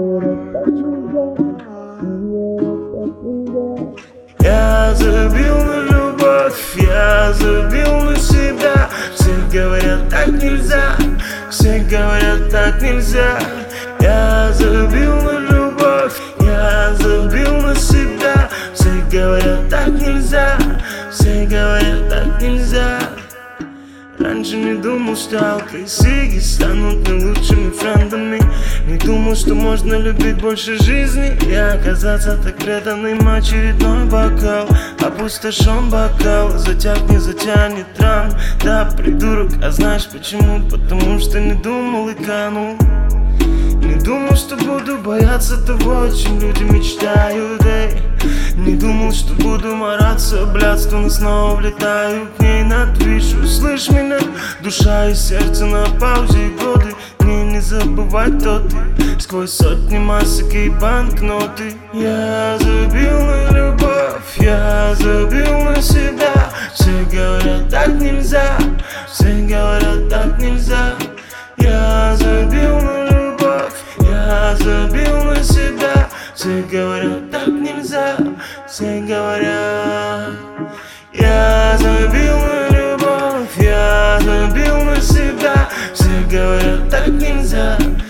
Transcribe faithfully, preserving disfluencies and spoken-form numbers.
Я забил на любовь, я забил на себя. Все говорят, так нельзя, все говорят, так нельзя. Я забил на любовь, я забил на себя. Все говорят, так нельзя, все говорят, так нельзя. Раньше не думал, что алко и сиги станут не лучшими френдами. Не думал, что можно любить больше жизни и оказаться так преданным. Очередной бокал, опустошен бокал. Затяг не затянет ран. Да, придурок, а знаешь почему? Потому что не думал и канул. Не думал, что буду бояться того, о чем люди мечтают, эй. Не думал, что буду мараться блядству, но снова влетаю к ней на твич. Услышь меня, душа и сердце на паузе, и годы мне не забывать, кто ты. Сквозь сотни масок и банкноты. Я забил на любовь, я забил на себя. Все говорят, так нельзя, все говорят, так нельзя. Я забил на любовь, я забил на себя. Все говорят, так нельзя, все говорят. Я забил на любовь, я забил на себя. Все говорят, так нельзя,